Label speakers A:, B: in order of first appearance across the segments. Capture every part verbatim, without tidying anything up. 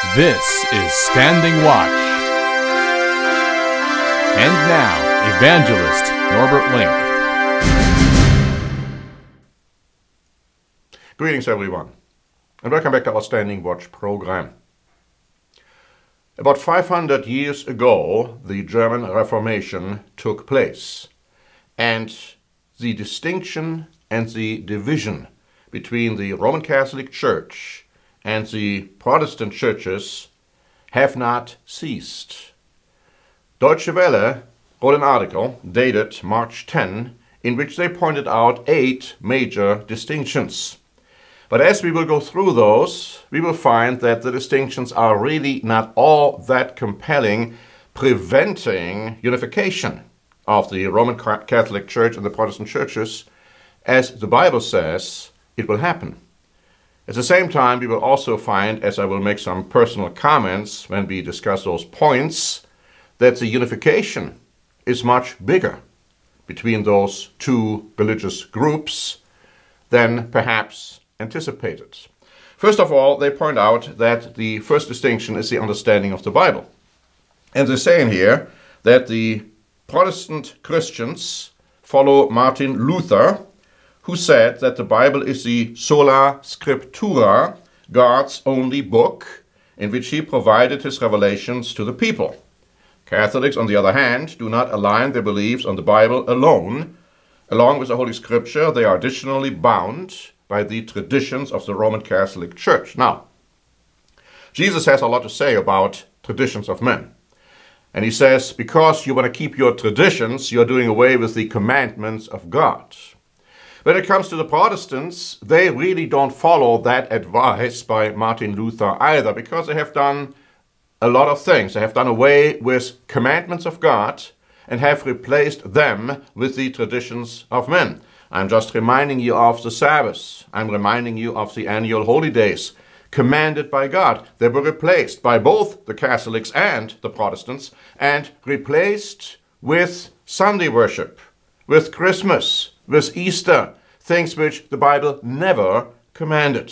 A: This is Standing Watch. And now, Evangelist Norbert Link.
B: Greetings, everyone, and welcome back to our Standing Watch program. About five hundred years ago, the German Reformation took place, and the distinction and the division between the Roman Catholic Church and the Protestant churches have not ceased. Deutsche Welle wrote an article dated March tenth in which they pointed out eight major distinctions. But as we will go through those, we will find that the distinctions are really not all that compelling, preventing unification of the Roman Catholic Church and the Protestant churches, as the Bible says it will happen. At the same time, we will also find, as I will make some personal comments when we discuss those points, that the unification is much bigger between those two religious groups than perhaps anticipated. First of all, they point out that the first distinction is the understanding of the Bible. And they say in here that the Protestant Christians follow Martin Luther, who said that the Bible is the sola scriptura, God's only book, in which he provided his revelations to the people. Catholics, on the other hand, do not align their beliefs on the Bible alone. Along with the Holy Scripture, they are additionally bound by the traditions of the Roman Catholic Church. Now, Jesus has a lot to say about traditions of men. And he says, because you want to keep your traditions, you're doing away with the commandments of God. When it comes to the Protestants, they really don't follow that advice by Martin Luther either, because they have done a lot of things. They have done away with commandments of God and have replaced them with the traditions of men. I'm just reminding you of the Sabbath. I'm reminding you of the annual holy days commanded by God. They were replaced by both the Catholics and the Protestants and replaced with Sunday worship, with Christmas, with Easter, things which the Bible never commanded.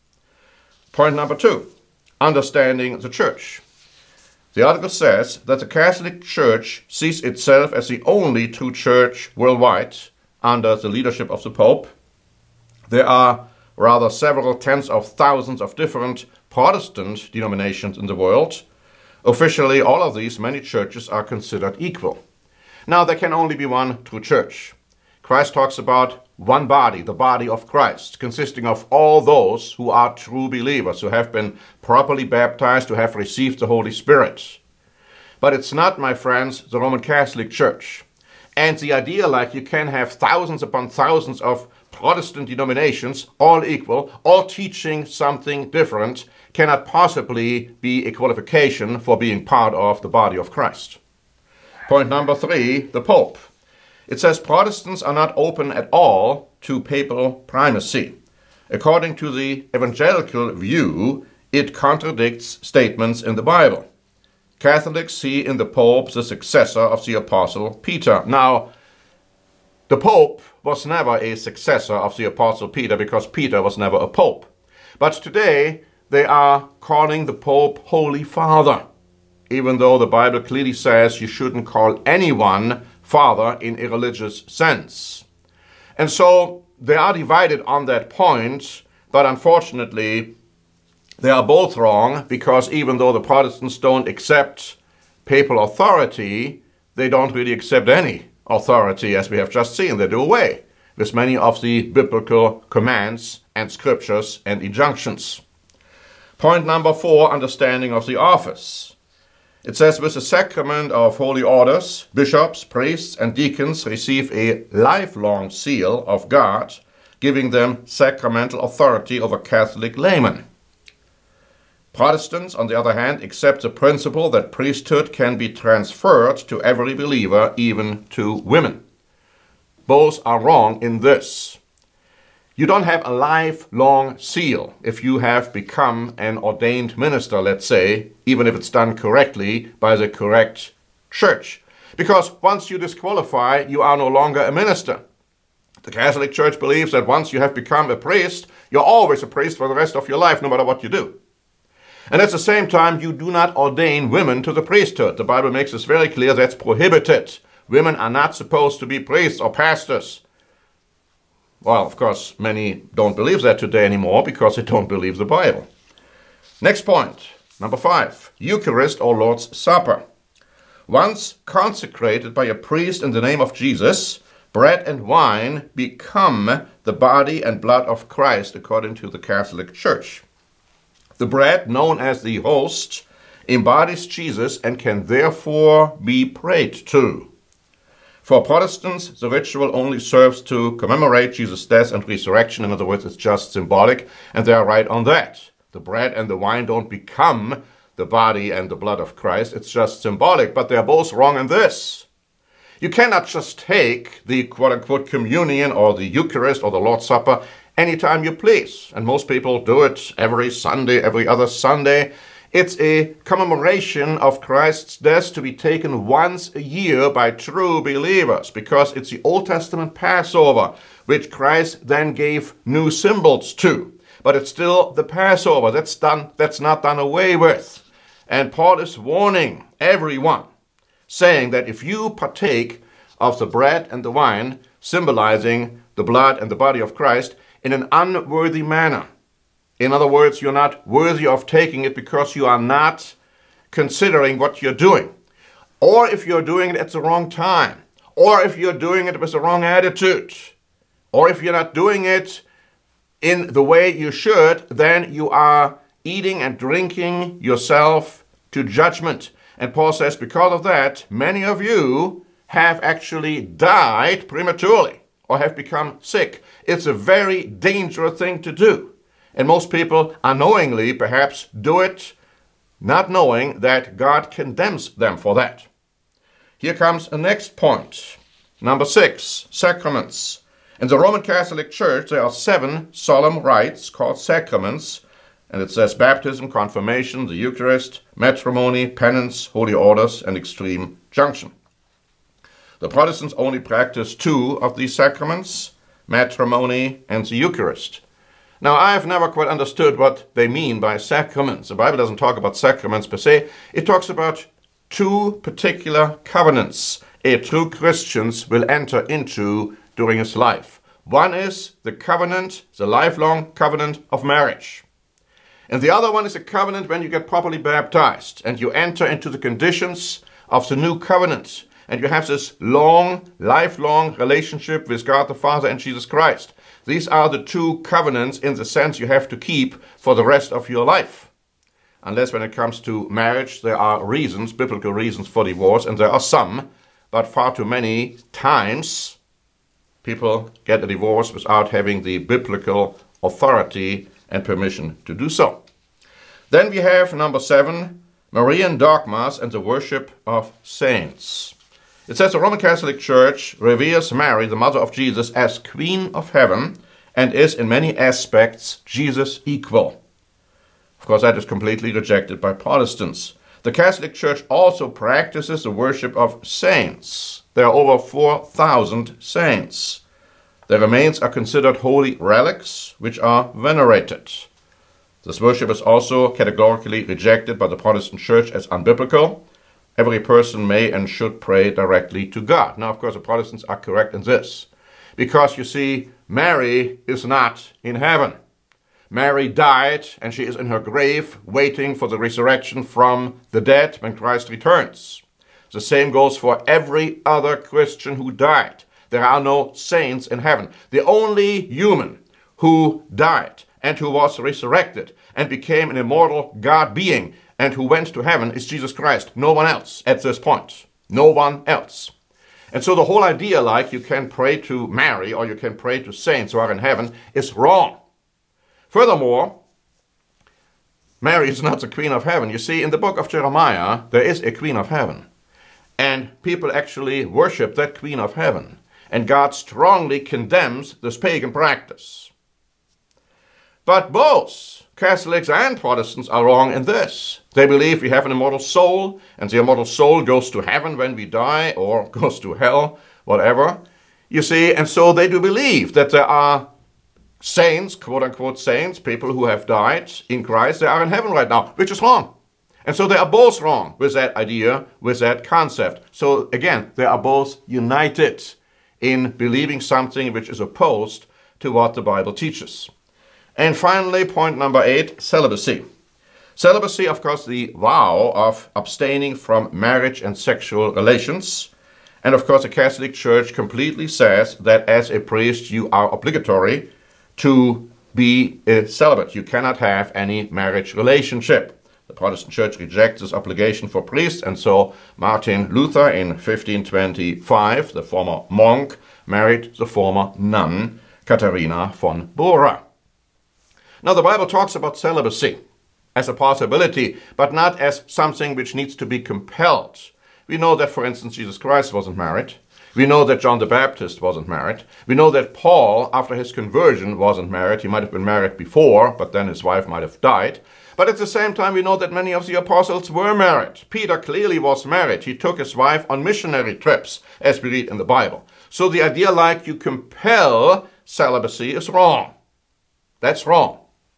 B: Point number two, understanding the church. The article says that the Catholic Church sees itself as the only true church worldwide under the leadership of the Pope. There are rather several tens of thousands of different Protestant denominations in the world. Officially, all of these many churches are considered equal. Now, there can only be one true church. Christ talks about one body, the body of Christ, consisting of all those who are true believers, who have been properly baptized, who have received the Holy Spirit. But it's not, my friends, the Roman Catholic Church. And the idea like you can have thousands upon thousands of Protestant denominations, all equal, all teaching something different, cannot possibly be a qualification for being part of the body of Christ. Point number three, the Pope. It says Protestants are not open at all to papal primacy. According to the evangelical view, it contradicts statements in the Bible. Catholics see in the Pope the successor of the Apostle Peter. Now, the Pope was never a successor of the Apostle Peter because Peter was never a Pope. But today, they are calling the Pope Holy Father, even though the Bible clearly says you shouldn't call anyone Father in a religious sense. And so they are divided on that point, but unfortunately, they are both wrong, because even though the Protestants don't accept papal authority, they don't really accept any authority, as we have just seen. They do away with many of the biblical commands and scriptures and injunctions. Point number four, understanding of the office. It says, with the sacrament of holy orders, bishops, priests, and deacons receive a lifelong seal of God, giving them sacramental authority over Catholic laymen. Protestants, on the other hand, accept the principle that priesthood can be transferred to every believer, even to women. Both are wrong in this. You don't have a lifelong seal if you have become an ordained minister, let's say, even if it's done correctly by the correct church. Because once you disqualify, you are no longer a minister. The Catholic Church believes that once you have become a priest, you're always a priest for the rest of your life, no matter what you do. And at the same time, you do not ordain women to the priesthood. The Bible makes this very clear. That's prohibited. Women are not supposed to be priests or pastors. Well, of course, many don't believe that today anymore because they don't believe the Bible. Next point, number five, Eucharist or Lord's Supper. Once consecrated by a priest in the name of Jesus, bread and wine become the body and blood of Christ according to the Catholic Church. The bread, known as the host, embodies Jesus and can therefore be prayed to. For Protestants, the ritual only serves to commemorate Jesus' death and resurrection. In other words, it's just symbolic, and they are right on that. The bread and the wine don't become the body and the blood of Christ. It's just symbolic, but they're both wrong in this. You cannot just take the quote-unquote communion or the Eucharist or the Lord's Supper anytime you please. And most people do it every Sunday, every other Sunday. It's a commemoration of Christ's death to be taken once a year by true believers because it's the Old Testament Passover, which Christ then gave new symbols to. But it's still the Passover. That's done, that's not done away with. And Paul is warning everyone, saying that if you partake of the bread and the wine, symbolizing the blood and the body of Christ, in an unworthy manner, in other words, you're not worthy of taking it because you are not considering what you're doing. Or if you're doing it at the wrong time. Or if you're doing it with the wrong attitude. Or if you're not doing it in the way you should, then you are eating and drinking yourself to judgment. And Paul says, because of that, many of you have actually died prematurely or have become sick. It's a very dangerous thing to do. And most people unknowingly perhaps do it, not knowing that God condemns them for that. Here comes a next point. Number six, sacraments. In the Roman Catholic Church, there are seven solemn rites called sacraments, and it says baptism, confirmation, the Eucharist, matrimony, penance, holy orders, and extreme junction. The Protestants only practice two of these sacraments, matrimony and the Eucharist. Now, I have never quite understood what they mean by sacraments. The Bible doesn't talk about sacraments per se. It talks about two particular covenants a true Christian will enter into during his life. One is the covenant, the lifelong covenant of marriage. And the other one is a covenant when you get properly baptized and you enter into the conditions of the new covenant. And you have this long, lifelong relationship with God the Father and Jesus Christ. These are the two covenants in the sense you have to keep for the rest of your life. Unless when it comes to marriage, there are reasons, biblical reasons for divorce, and there are some, but far too many times people get a divorce without having the biblical authority and permission to do so. Then we have number seven, Marian dogmas and the worship of saints. It says the Roman Catholic Church reveres Mary, the mother of Jesus, as Queen of Heaven and is in many aspects Jesus equal. Of course, that is completely rejected by Protestants. The Catholic Church also practices the worship of saints. There are over four thousand saints. Their remains are considered holy relics, which are venerated. This worship is also categorically rejected by the Protestant Church as unbiblical. Every person may and should pray directly to God. Now, of course, the Protestants are correct in this. Because, you see, Mary is not in heaven. Mary died, and she is in her grave, waiting for the resurrection from the dead when Christ returns. The same goes for every other Christian who died. There are no saints in heaven. The only human who died and who was resurrected and became an immortal God being and who went to heaven is Jesus Christ. No one else at this point. No one else. And so the whole idea like you can pray to Mary or you can pray to saints who are in heaven is wrong. Furthermore, Mary is not the Queen of Heaven. You see, in the book of Jeremiah, there is a Queen of Heaven. And people actually worship that Queen of Heaven. And God strongly condemns this pagan practice. But both Catholics and Protestants are wrong in this. They believe we have an immortal soul, and the immortal soul goes to heaven when we die, or goes to hell, whatever. You see, and so they do believe that there are saints, quote-unquote saints, people who have died in Christ, they are in heaven right now, which is wrong. And so they are both wrong with that idea, with that concept. So again, they are both united in believing something which is opposed to what the Bible teaches. And finally, point number eight, celibacy. Celibacy, of course, the vow of abstaining from marriage and sexual relations. And of course, the Catholic Church completely says that as a priest, you are obligatory to be a celibate. You cannot have any marriage relationship. The Protestant Church rejects this obligation for priests, and so Martin Luther in fifteen twenty-five, the former monk, married the former nun, Katharina von Bora. Now, the Bible talks about celibacy as a possibility, but not as something which needs to be compelled. We know that, for instance, Jesus Christ wasn't married. We know that John the Baptist wasn't married. We know that Paul, after his conversion, wasn't married. He might have been married before, but then his wife might have died. But at the same time, we know that many of the apostles were married. Peter clearly was married. He took his wife on missionary trips, as we read in the Bible. So the idea like you compel celibacy is wrong. That's wrong.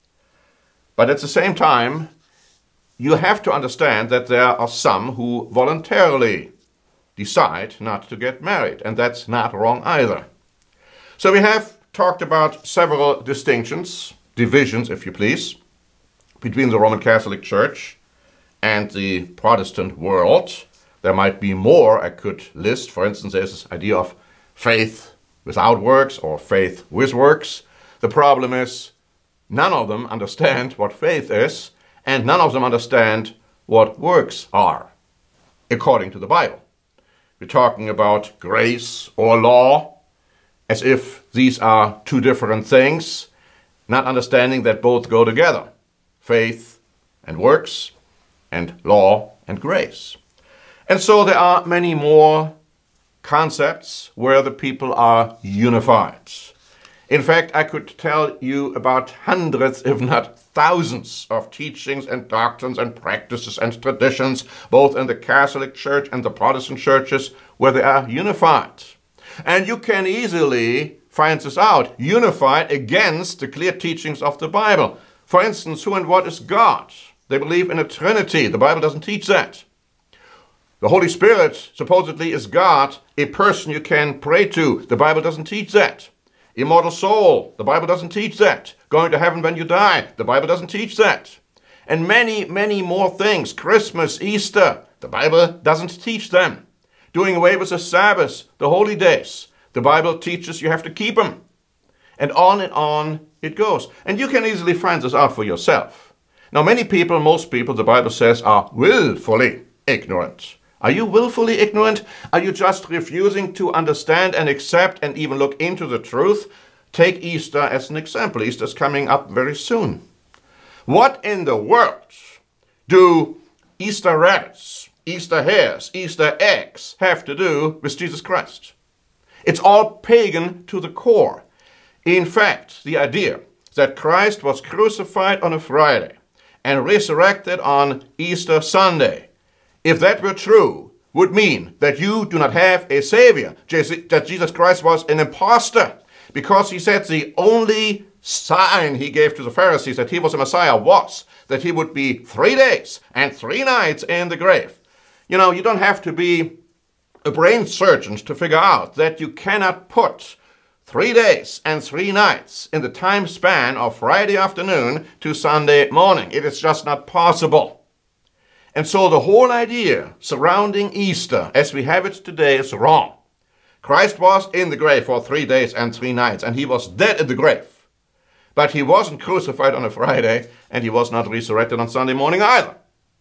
B: But at the same time, you have to understand that there are some who voluntarily decide not to get married, and that's not wrong either. So we have talked about several distinctions, divisions, if you please, between the Roman Catholic Church and the Protestant world. There might be more I could list. For instance, there's this idea of faith without works or faith with works. The problem is none of them understand what faith is, and none of them understand what works are, according to the Bible. We're talking about grace or law, as if these are two different things, not understanding that both go together. Faith and works, and law and grace. And so there are many more concepts where the people are unified. In fact, I could tell you about hundreds, if not thousands, of teachings and doctrines and practices and traditions, both in the Catholic Church and the Protestant churches, where they are unified. And you can easily find this out, unified against the clear teachings of the Bible. For instance, who and what is God? They believe in a Trinity. The Bible doesn't teach that. The Holy Spirit supposedly is God, a person you can pray to. The Bible doesn't teach that. Immortal soul, the Bible doesn't teach that. Going to heaven when you die, the Bible doesn't teach that. And many, many more things. Christmas, Easter, the Bible doesn't teach them. Doing away with the Sabbath, the holy days, the Bible teaches you have to keep them. And on and on it goes. And you can easily find this out for yourself. Now, many people, most people, the Bible says, are willfully ignorant. Are you willfully ignorant? Are you just refusing to understand and accept and even look into the truth? Take Easter as an example. Easter is coming up very soon. What in the world do Easter rabbits, Easter hares, Easter eggs have to do with Jesus Christ? It's all pagan to the core. In fact, the idea that Christ was crucified on a Friday and resurrected on Easter Sunday, if that were true, would mean that you do not have a Savior, that Jesus Christ was an impostor, because he said the only sign he gave to the Pharisees that he was a Messiah was that he would be three days and three nights in the grave. You know, you don't have to be a brain surgeon to figure out that you cannot put three days and three nights in the time span of Friday afternoon to Sunday morning. It is just not possible. And so the whole idea surrounding Easter, as we have it today, is wrong. Christ was in the grave for three days and three nights, and he was dead in the grave. But he wasn't crucified on a Friday, and he was not resurrected on Sunday morning either.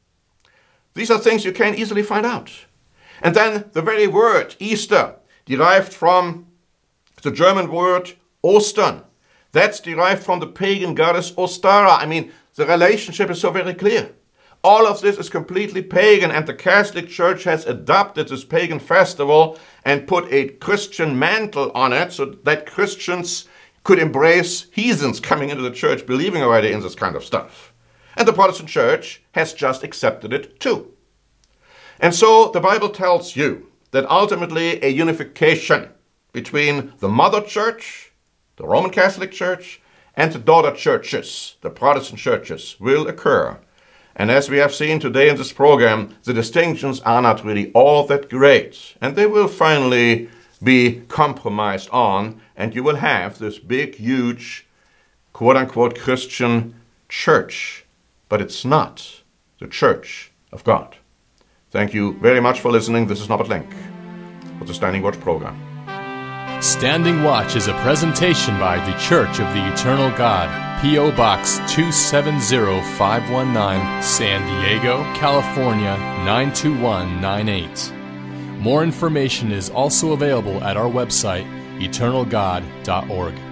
B: These are things you can easily find out. And then the very word Easter, derived from the German word Ostern. That's derived from the pagan goddess Ostara. I mean, the relationship is so very clear. All of this is completely pagan, and the Catholic Church has adopted this pagan festival and put a Christian mantle on it so that Christians could embrace heathens coming into the church believing already in this kind of stuff. And the Protestant Church has just accepted it too. And so the Bible tells you that ultimately a unification between the Mother Church, the Roman Catholic Church, and the daughter churches, the Protestant churches, will occur. And as we have seen today in this program, the distinctions are not really all that great, and they will finally be compromised on, and you will have this big, huge, quote-unquote Christian church. But it's not the church of God. Thank you very much for listening. This is Norbert Lenk with the Standing Watch program.
A: Standing Watch is a presentation by the Church of the Eternal God, P O. Box two seven zero five one nine, San Diego, California nine two one nine eight. More information is also available at our website, eternal god dot org.